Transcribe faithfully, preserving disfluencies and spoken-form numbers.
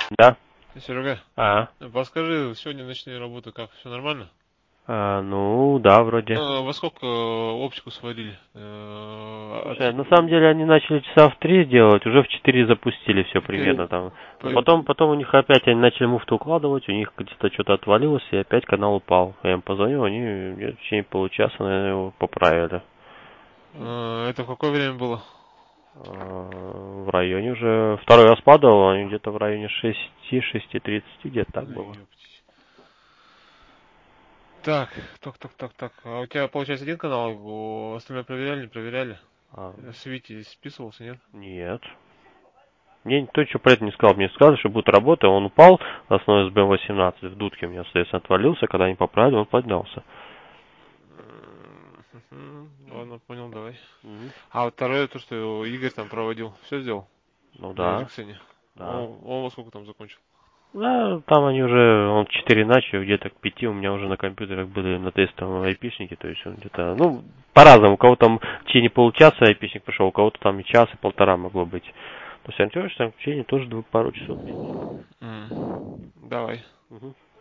Да? Серега, А, подскажи, сегодня ночные работы как? Все нормально? а, ну, да, вроде. Э, Во сколько э, оптику сводили? Э, Слушай, отс- на самом деле они начали часа в три делать, уже в четыре запустили все Пере- примерно там. Но по- потом, потом у них опять они начали муфту укладывать, у них где-то что-то отвалилось, и опять канал упал. Я им позвонил, они где-то в течение получаса, наверное, его поправили. э, Это в какое время было? А, В районе уже, второй раз падал, они где-то в районе шести, шести тридцати, где-то так Ну, было. ёптись. Так, так, так, так, так. А у тебя, получается, один канал, у остальное проверяли, не проверяли? А, Э, С Вити списывался, нет? нет. Мне никто ничего про это не сказал. Мне сказали, что будет работа. Он упал, основной эс бэ восемнадцать. В дудке у меня, соответственно, отвалился. Когда они поправили, он поднялся. Мгм. Ладно, понял, давай. Мгм. А вот второе, то, что Игорь там проводил, все сделал Ну на да, Эриксоне. да. Он, он во сколько там закончил? Да, там они уже, он в четыре начали, где-то к пяти у меня уже на компьютерах были на тестовом айпишнике, то есть он где-то, ну, по-разному, у кого там в течение получаса айпишник прошел, у кого-то там и час, и полтора могло быть. То есть Антонович там в течение тоже двух пару часов. М, Давай. Мгм.